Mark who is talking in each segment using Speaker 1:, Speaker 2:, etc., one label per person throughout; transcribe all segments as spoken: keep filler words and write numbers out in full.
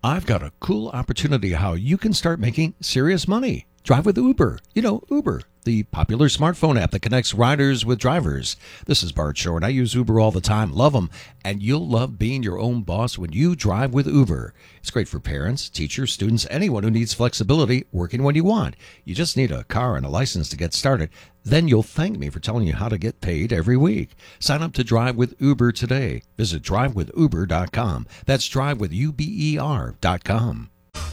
Speaker 1: I've got a cool opportunity how you can start making serious money. Drive with Uber. You know, Uber, the popular smartphone app that connects riders with drivers. This is Bart Shore, and I use Uber all the time. Love them. And you'll love being your own boss when you drive with Uber. It's great for parents, teachers, students, anyone who needs flexibility, working when you want. You just need a car and a license to get started. Then you'll thank me for telling you how to get paid every week. Sign up to Drive with Uber today. Visit drive with uber dot com. That's drive with U B E R dot com.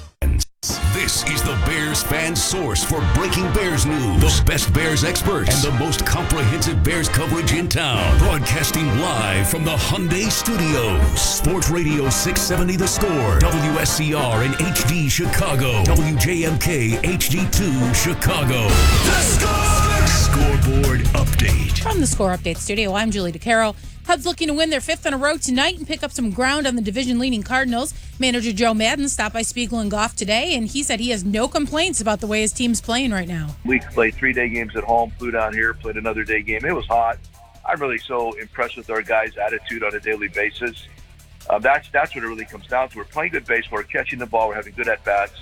Speaker 2: This is the Bears fan source for breaking Bears news. The best Bears experts and the most comprehensive Bears coverage in town. Broadcasting live from the Hyundai Studios. Sports Radio six seventy The Score. W S C R and H D Chicago. W J M K H D two Chicago. The Score! Scoreboard update.
Speaker 3: From the Score Update studio, I'm Julie DeCaro. Cubs looking to win their fifth in a row tonight and pick up some ground on the division-leading Cardinals. Manager Joe Maddon stopped by Spiegel and Goff today, and he said he has no complaints about the way his team's playing right now.
Speaker 4: We played three-day games at home, flew down here, played another day game. It was hot. I'm really so impressed with our guys' attitude on a daily basis. Uh, that's that's what it really comes down to. We're playing good baseball. We're catching the ball. We're having good at-bats.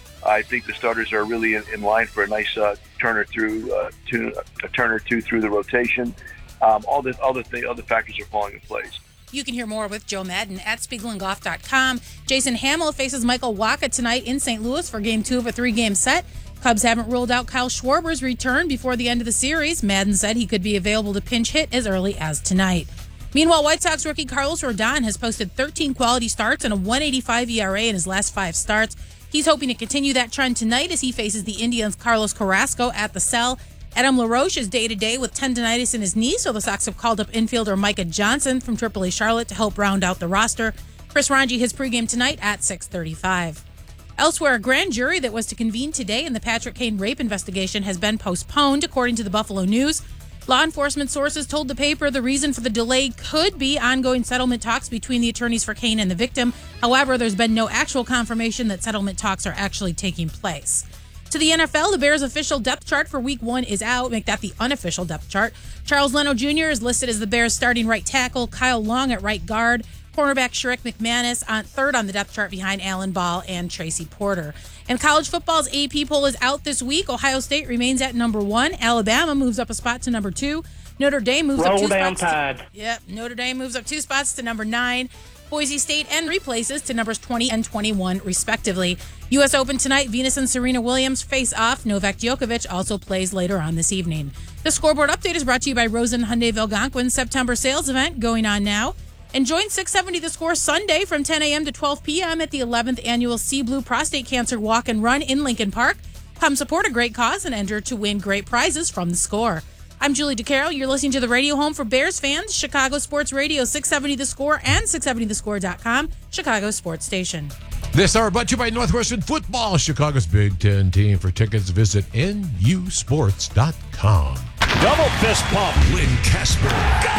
Speaker 4: I think the starters are really in, in line for a nice uh, turn or through, uh, two, a turn or two through the rotation. Um, all the other th- other factors are falling in place.
Speaker 3: You can hear more with Joe Maddon at spiegel and goff dot com. Jason Hamill faces Michael Wacha tonight in Saint Louis for game two of a three-game set. Cubs haven't ruled out Kyle Schwarber's return before the end of the series. Maddon said he could be available to pinch hit as early as tonight. Meanwhile, White Sox rookie Carlos Rodon has posted thirteen quality starts and a one eighty-five E R A in his last five starts. He's hoping to continue that trend tonight as he faces the Indians' Carlos Carrasco at the Cell. Adam LaRoche is day-to-day with tendonitis in his knee, so the Sox have called up infielder Micah Johnson from triple A Charlotte to help round out the roster. Chris Ranji his pregame tonight at six thirty-five. Elsewhere, a grand jury that was to convene today in the Patrick Kane rape investigation has been postponed, according to the Buffalo News. Law enforcement sources told the paper the reason for the delay could be ongoing settlement talks between the attorneys for Kane and the victim. However, there's been no actual confirmation that settlement talks are actually taking place. To the N F L, the Bears' official depth chart for week one is out. Make that the unofficial depth chart. Charles Leno Junior is listed as the Bears' starting right tackle, Kyle Long at right guard, cornerback Sherrick McManus on third on the depth chart behind Alan Ball and Tracy Porter. And college football's A P poll is out this week. Ohio State remains at number one. Alabama moves up a spot to number two. Notre Dame moves
Speaker 5: Roll
Speaker 3: up two
Speaker 5: down
Speaker 3: spots.
Speaker 5: tide.
Speaker 3: To, yep, Notre Dame moves up two spots to number nine. Boise State and replaces to numbers twenty and twenty-one, respectively. U S Open tonight, Venus and Serena Williams face off. Novak Djokovic also plays later on this evening. The Scoreboard Update is brought to you by Rosen Hyundai Algonquin's September sales event going on now. And join six seventy The Score Sunday from ten a.m. to twelve p.m. at the eleventh Annual Sea Blue Prostate Cancer Walk and Run in Lincoln Park. Come support a great cause and enter to win great prizes from The Score. I'm Julie DeCaro. You're listening to the radio home for Bears fans, Chicago Sports Radio, six seventy The Score and six seventy the score dot com, Chicago Sports Station.
Speaker 6: This hour brought to you by Northwestern Football, Chicago's Big Ten team. For tickets, visit N U sports dot com.
Speaker 5: Double fist pump.
Speaker 2: Lynn Casper.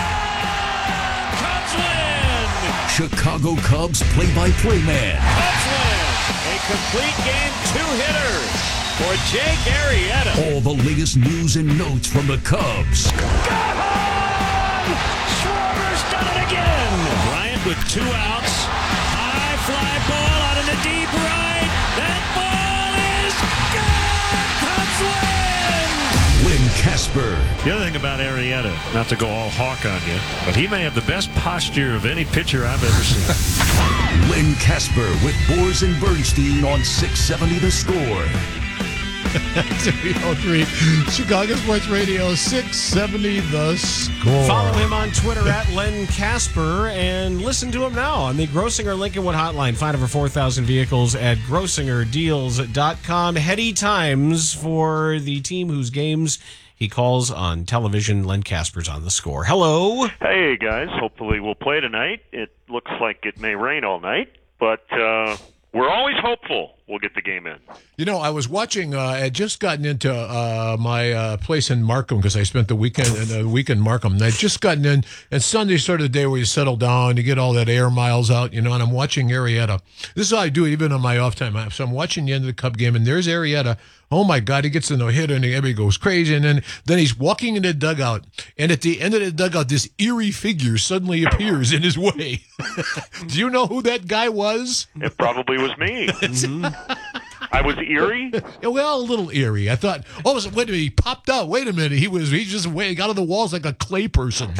Speaker 5: Cubs win.
Speaker 2: Chicago Cubs play-by-play man.
Speaker 5: Cubs win. A complete game, two-hitter for Jake Arrieta.
Speaker 2: All the latest news and notes from the Cubs.
Speaker 5: Got home! Schwarber's done it again. Bryant with two outs. High fly ball out in the deep right. That ball is gone. Cubs win.
Speaker 2: Lynn Casper.
Speaker 7: The other thing about Arrieta, not to go all hawk on you, but he may have the best posture of any pitcher I've ever seen.
Speaker 2: Lynn Casper with Boers and Bernstein on six seventy The Score.
Speaker 6: three oh three Chicago Sports Radio, six seventy The Score.
Speaker 8: Follow him on Twitter at Len Casper and listen to him now on the Grossinger Lincolnwood Hotline. Find over four thousand vehicles at grossinger deals dot com. Heady times for the team whose games he calls on television. Len Casper's on The Score. Hello.
Speaker 7: Hey, guys. Hopefully we'll play tonight. It looks like it may rain all night, but uh, we're always hopeful we'll get the game in.
Speaker 6: You know, I was watching, uh, I had just gotten into uh, my uh, place in Markham because I spent the weekend uh, week in Markham. And I'd just gotten in, and Sunday's sort of the day where you settle down, you get all that air miles out, you know, and I'm watching Arrieta. This is how I do it even on my off time. So I'm watching the end of the Cub game, and there's Arrieta Oh my God, he gets a no-hitter and everybody goes crazy. And then, then he's walking in the dugout. And at the end of the dugout, this eerie figure suddenly appears in his way. Do you know who that guy was?
Speaker 7: It probably was me. Mm-hmm. I was eerie?
Speaker 6: Well, a little eerie. I thought, oh, wait a minute, he popped out. Wait a minute. He was he just wait, got on the walls like a clay person.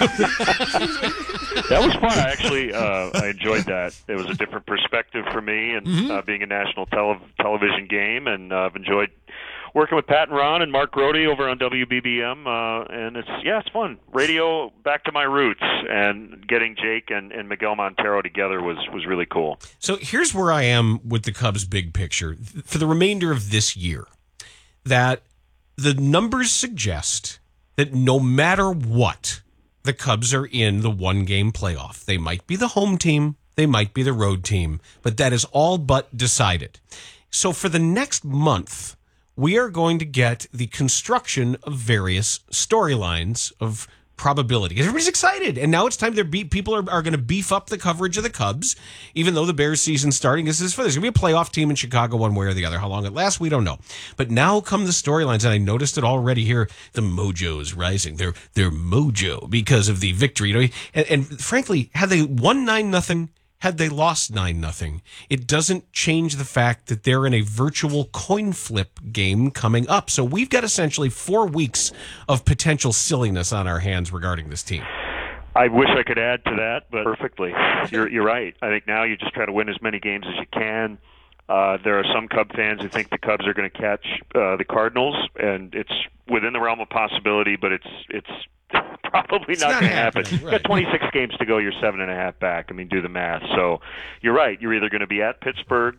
Speaker 7: That was fun. I actually uh, I enjoyed that. It was a different perspective for me, and mm-hmm. uh, being a national tele- television game, and uh, I've enjoyed working with Pat and Ron and Mark Grody over on W B B M, uh, and it's yeah, it's fun. Radio, back to my roots, and getting Jake and, and Miguel Montero together was was really cool.
Speaker 8: So here's where I am with the Cubs' big picture for the remainder of this year. That the numbers suggest that no matter what, the Cubs are in the one-game playoff. They might be the home team, they might be the road team, but that is all but decided. So for the next month, we are going to get the construction of various storylines of probability. Everybody's excited. And now it's time to be, people are, are going to beef up the coverage of the Cubs, even though the Bears season's starting. This is for there's going to be a playoff team in Chicago one way or the other. How long it lasts, we don't know. But now come the storylines, and I noticed it already here. The mojo is rising. They're, they're mojo because of the victory. You know, and, and frankly, had they won nine nothing, had they lost nine nothing, it doesn't change the fact that they're in a virtual coin flip game coming up. So we've got essentially four weeks of potential silliness on our hands regarding this team.
Speaker 7: I wish I could add to that, but perfectly. You're, you're right. I think now you just try to win as many games as you can. Uh, there are some Cub fans who think the Cubs are going to catch uh, the Cardinals, and it's within the realm of possibility, but it's it's probably
Speaker 8: it's
Speaker 7: not,
Speaker 8: not
Speaker 7: going to happen.
Speaker 8: Right.
Speaker 7: You've got twenty-six games to go. You're seven and a half back. I mean, do the math. So you're right. You're either going to be at Pittsburgh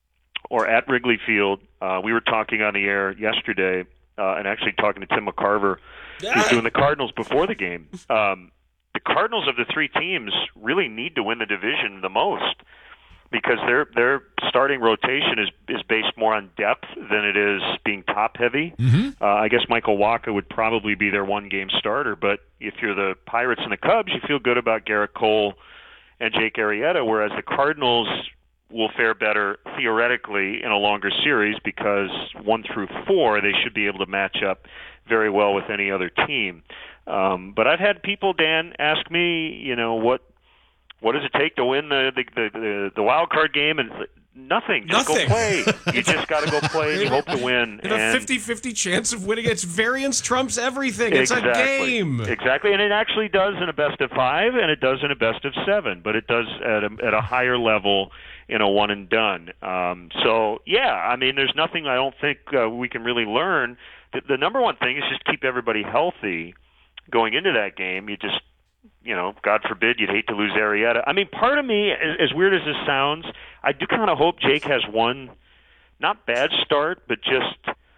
Speaker 7: or at Wrigley Field. Uh, we were talking on the air yesterday, uh, and actually talking to Tim McCarver, who's doing the Cardinals before the game. Um, the Cardinals of the three teams really need to win the division the most, because their their starting rotation is is based more on depth than it is being top heavy. Mm-hmm. Uh, I guess Michael Wacha would probably be their one game starter, but if you're the Pirates and the Cubs, you feel good about Garrett Cole and Jake Arrieta, whereas the Cardinals will fare better theoretically in a longer series because one through four they should be able to match up very well with any other team. Um, but I've had people, Dan, ask me, you know, what What does it take to win the the, the, the wild card game? And nothing. Just
Speaker 8: Nothing.
Speaker 7: go play. You just got to go play, and you hope to win.
Speaker 8: And a fifty-fifty chance of winning. It's variance trumps everything. It's
Speaker 7: exactly.
Speaker 8: a game.
Speaker 7: Exactly, and it actually does in a best of five, and it does in a best of seven, but it does at a, at a higher level in a one and done. Um, so, yeah, I mean, there's nothing I don't think uh, we can really learn. The, the number one thing is just keep everybody healthy going into that game. You just You know, God forbid you'd hate to lose Arrieta. I mean, part of me, as, as weird as this sounds, I do kind of hope Jake has one, not bad start, but just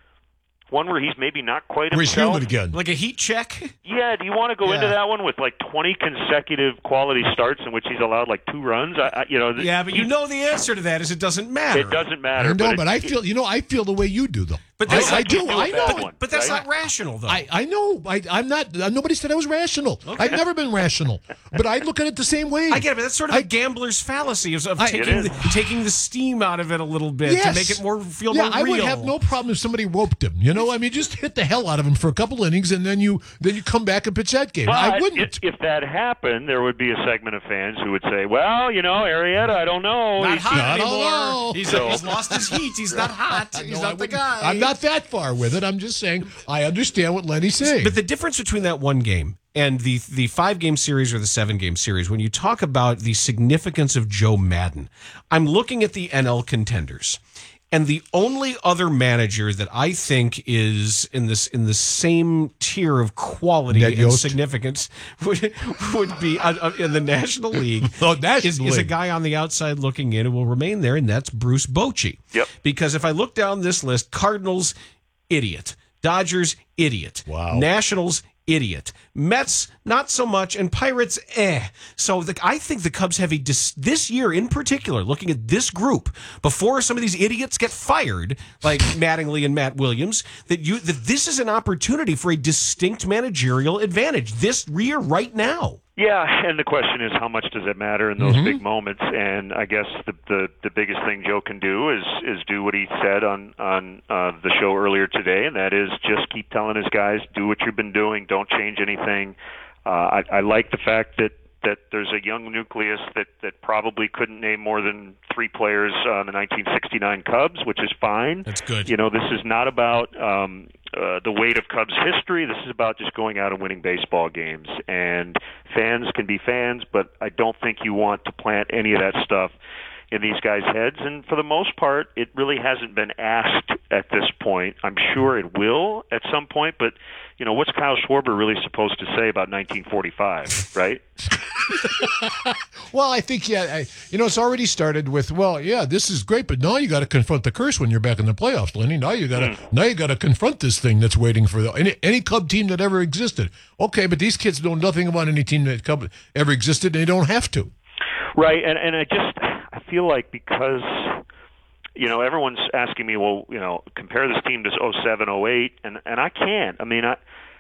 Speaker 7: one where he's maybe not quite
Speaker 6: Where he's
Speaker 7: himself.
Speaker 6: human again.
Speaker 8: Like a heat check?
Speaker 7: Yeah, do you want to go
Speaker 6: Yeah.
Speaker 7: into that one with like twenty consecutive quality starts in which he's allowed like two runs? I, I, you know,
Speaker 8: Yeah, but you know the answer to that is it doesn't matter.
Speaker 7: it doesn't matter.
Speaker 6: I know,
Speaker 7: it-
Speaker 6: but I feel, you know, I feel the way you do, though.
Speaker 8: But
Speaker 6: I,
Speaker 8: that's
Speaker 6: I
Speaker 8: like
Speaker 6: do.
Speaker 7: you do
Speaker 6: I
Speaker 7: a
Speaker 6: know.
Speaker 7: bad
Speaker 6: it.
Speaker 7: one.
Speaker 8: But that's
Speaker 7: right?
Speaker 8: not rational, though.
Speaker 6: I, I know. I, I'm not. uh, Nobody said I was rational. I've never been rational, but I look at it the same way.
Speaker 8: I get it, but that's sort of
Speaker 6: I-
Speaker 8: a gambler's fallacy of, of
Speaker 6: I-
Speaker 8: taking,
Speaker 7: It
Speaker 8: the, taking the steam out of it a little bit
Speaker 6: Yes.
Speaker 8: to make it more feel
Speaker 6: yeah,
Speaker 8: more
Speaker 6: I
Speaker 8: real.
Speaker 6: would have no problem if somebody roped him. You know, I mean, just hit the hell out of him for a couple innings, and then you then you come back and pitch that game.
Speaker 7: But
Speaker 6: I wouldn't.
Speaker 7: If, if that happened, there would be a segment of fans who would say, "Well, you know, Arrieta, I don't know.
Speaker 8: Not
Speaker 7: He's-
Speaker 8: hot
Speaker 6: I don't
Speaker 8: anymore.
Speaker 6: know.
Speaker 8: He's,
Speaker 7: So-
Speaker 8: he's lost his heat. He's not hot. He's
Speaker 6: No, I
Speaker 8: not the
Speaker 6: wouldn't.
Speaker 8: guy.
Speaker 6: I'm not that far with it. I'm just saying I understand what Lenny's saying.
Speaker 8: But the difference between that one game and the the five game series or the seven game series, when you talk about the significance of Joe Madden, I'm looking at the N L contenders, and the only other manager that I think is in this in the same tier of quality
Speaker 6: Ned
Speaker 8: and
Speaker 6: Yost?
Speaker 8: significance would would be uh, uh, in the National League.
Speaker 6: Oh, National
Speaker 8: is, is a
Speaker 6: League.
Speaker 8: guy on the outside looking in and will remain there, and that's Bruce Bochy.
Speaker 7: Yep.
Speaker 8: Because if I look down this list, Cardinals, idiot. Dodgers, idiot.
Speaker 6: Wow.
Speaker 8: Nationals, idiot. Mets, not so much. And Pirates, eh. So the, I think the Cubs have a, dis, this year in particular, looking at this group, before some of these idiots get fired, like Mattingly and Matt Williams, that you that this is an opportunity for a distinct managerial advantage this year right now.
Speaker 7: Yeah, and the question is, how much does it matter in those
Speaker 6: Mhm.
Speaker 7: big moments? And I guess the, the the biggest thing Joe can do is is do what he said on on uh, the show earlier today, and that is just keep telling his guys, do what you've been doing, don't change anything. Uh, I, I like the fact that that there's a young nucleus that that probably couldn't name more than three players on the nineteen sixty-nine Cubs, which is fine.
Speaker 8: That's good.
Speaker 7: You know, this is not about um, uh, the weight of Cubs history. This is about just going out and winning baseball games. And fans can be fans, but I don't think you want to plant any of that stuff in these guys' heads. And for the most part, it really hasn't been asked at this point. I'm sure it will at some point, but, you know, what's Kyle Schwarber really supposed to say about nineteen forty-five, right?
Speaker 6: Well, I think, yeah, I, you know, it's already started with, well, yeah, this is great, but now you got to confront the curse when you're back in the playoffs, Lenny. Now you got to
Speaker 7: Mm.
Speaker 6: now you got to confront this thing that's waiting for the, any any Cub team that ever existed. Okay, but these kids know nothing about any team that Cub ever existed, and they don't have to.
Speaker 7: Right, and and I just I feel like because you know everyone's asking me, well, you know, compare this team to oh seven, oh eight, and and I can't. I mean, I,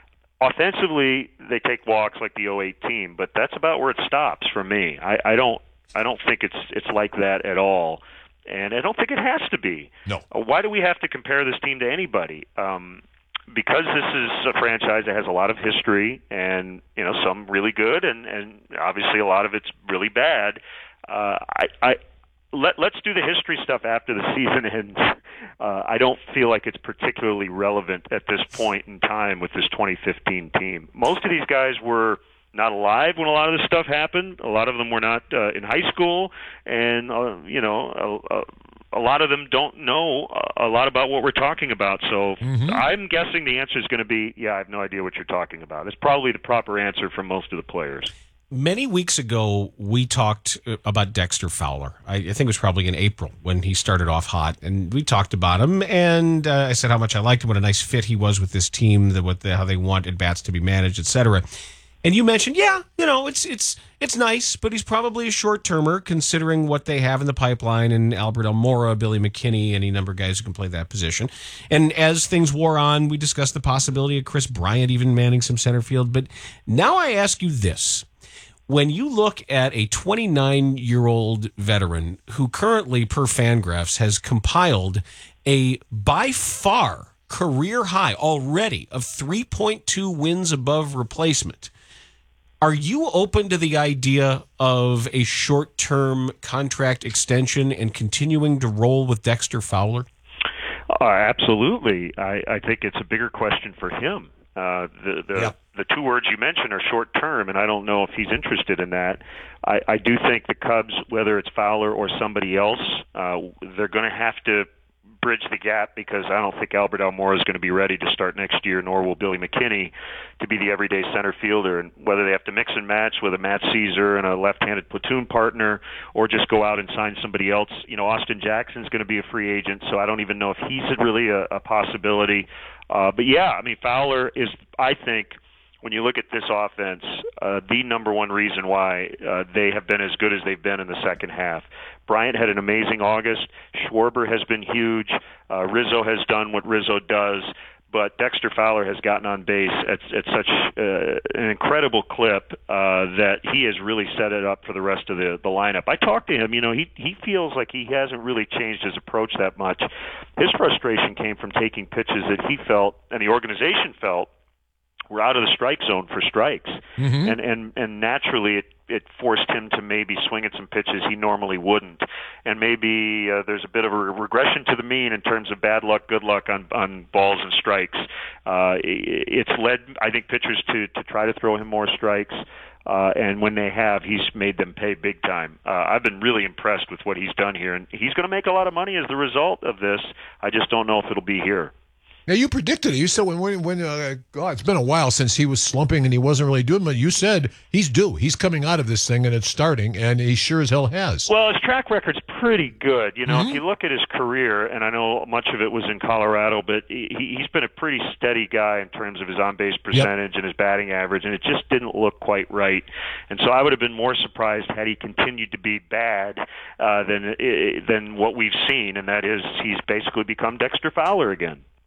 Speaker 7: offensively they take walks like the oh eight team, but that's about where it stops for me. I, I don't I don't think it's it's like that at all, and I don't think it has to be.
Speaker 6: No.
Speaker 7: Why do we have to compare this team to anybody? Um, because this is a franchise that has a lot of history and, you know, some really good and, and obviously a lot of it's really bad. Uh, I, I let, let's do the history stuff after the season ends. Uh, I don't feel like it's particularly relevant at this point in time with this twenty fifteen team. Most of these guys were not alive when a lot of this stuff happened. A lot of them were not uh, in high school, and, uh, you know, uh, uh, a lot of them don't know a lot about what we're talking about. So
Speaker 6: Mhm.
Speaker 7: I'm guessing the answer is going to be, yeah, I have no idea what you're talking about. It's probably the proper answer for most of the players.
Speaker 8: Many weeks ago, we talked uh, about Dexter Fowler. I, I think it was probably in April when he started off hot, and we talked about him. And uh, I said how much I liked him, what a nice fit he was with this team, the, what the, how they want at bats to be managed, et cetera. And you mentioned, yeah, you know, it's it's it's nice, but he's probably a short-termer considering what they have in the pipeline and Albert Almora, Billy McKinney, any number of guys who can play that position. And as things wore on, we discussed the possibility of Chris Bryant even manning some center field. But now I ask you this. When you look at a twenty-nine-year-old veteran who currently, per Fangraphs, has compiled a by far career high already of three point two wins above replacement, are you open to the idea of a short-term contract extension and continuing to roll with Dexter Fowler?
Speaker 7: Uh, absolutely. I, I think it's a bigger question for him. Uh, the the,
Speaker 6: Yeah.
Speaker 7: the two words you mentioned are short-term, and I don't know if he's interested in that. I, I do think the Cubs, whether it's Fowler or somebody else, uh, they're going to have to bridge the gap because I don't think Albert Almora is going to be ready to start next year, nor will Billy McKinney to be the everyday center fielder. And whether they have to mix and match with a Matt Caesar and a left-handed platoon partner or just go out and sign somebody else, you know, Austin Jackson's going to be a free agent, so I don't even know if he's really a, a possibility. Uh, but, yeah, I mean, Fowler is, I think, when you look at this offense, uh, the number one reason why uh, they have been as good as they've been in the second half. Bryant had an amazing August. Schwarber has been huge. Uh, Rizzo has done what Rizzo does. But Dexter Fowler has gotten on base at, at such uh, an incredible clip uh, that he has really set it up for the rest of the, the lineup. I talked to him. You know, he he feels like he hasn't really changed his approach that much. His frustration came from taking pitches that he felt, and the organization felt, were out of the strike zone for strikes.
Speaker 6: Mhm.
Speaker 7: And, and, and naturally it, it forced him to maybe swing at some pitches he normally wouldn't. And maybe uh, there's a bit of a regression to the mean in terms of bad luck, good luck on, on balls and strikes. Uh, it, it's led, I think, pitchers to, to try to throw him more strikes. Uh, and when they have, he's made them pay big time. Uh, I've been really impressed with what he's done here. And he's going to make a lot of money as the result of this. I just don't know if it'll be here.
Speaker 6: Now, you predicted it. You said when, when, when uh, God, it's been a while since he was slumping and he wasn't really doing it. You said he's due. He's coming out of this thing and it's starting, and he sure as hell has.
Speaker 7: Well, his track record's pretty good. You know,
Speaker 6: Mhm.
Speaker 7: if you look at his career, and I know much of it was in Colorado, but he, he's been a pretty steady guy in terms of his on-base percentage and his batting average, and it just didn't look quite right. And so I would have been more surprised had he continued to be bad uh, than than what we've seen, and that is he's basically become Dexter Fowler again.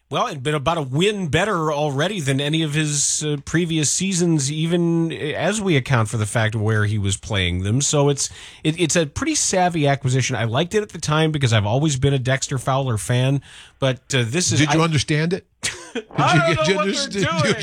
Speaker 8: Well, it's been about a win better already than any of his uh, previous seasons, even as we account for the fact of where he was playing them. So it's it, it's a pretty savvy acquisition. I liked it at the time because I've always been a Dexter Fowler fan. But uh, this is.
Speaker 6: Did you
Speaker 8: I,
Speaker 6: understand it? Did
Speaker 8: I
Speaker 6: you,
Speaker 8: don't
Speaker 6: did
Speaker 8: know
Speaker 6: you
Speaker 8: what
Speaker 6: understand,
Speaker 8: they're doing.